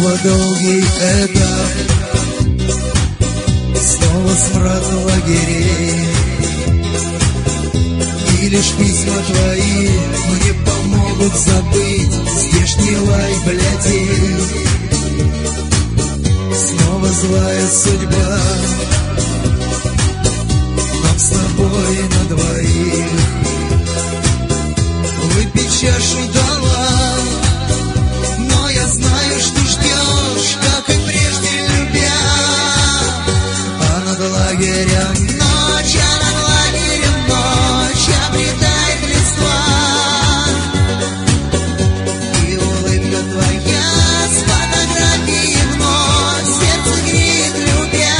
Снова долгий этап, снова смрад лагерей. И лишь письма твои мне помогут забыть здешний лай блядей. Снова злая судьба нам с тобой на двоих. Выпить чашу дала, но я знаю, что ждешь, как и прежде любя. А над лагерем ночь, а над лагерем ночь обретает листва. И улыбка твоя с фотографией вновь сердце греет, любя.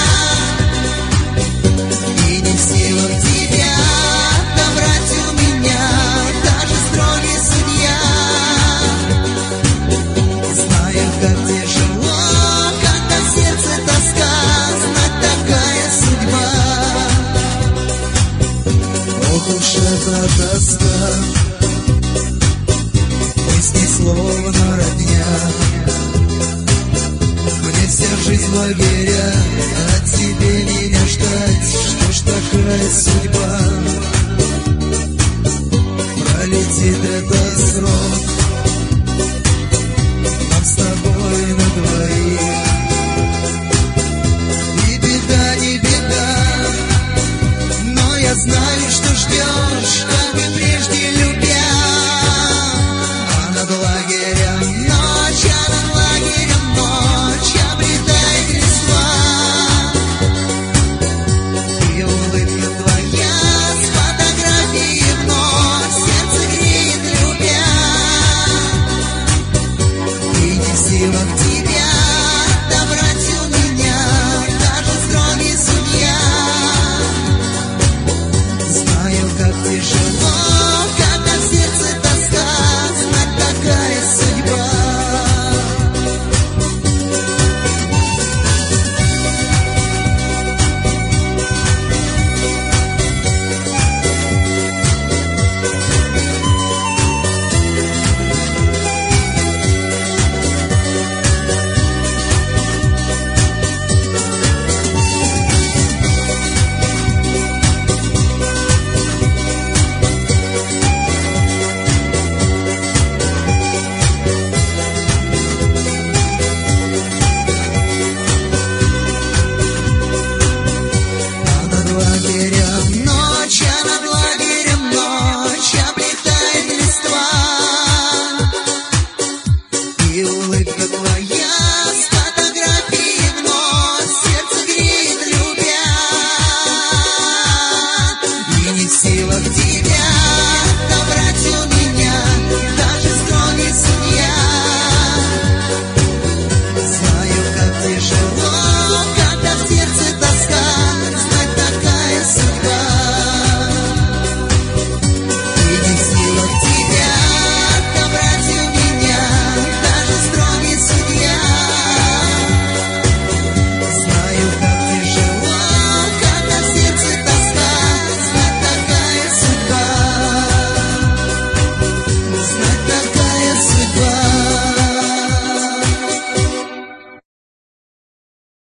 И не в силах тебя добрать у меня даже строгий судья. Знаю, как тяжело, когда в сердце тоска, знать такая судьба. Ох уж эта тоска, мысли словно родня. Мне вся жизнь в лагеря, от тебе меня ждать. Что ж такая судьба? Пролетит этот срок,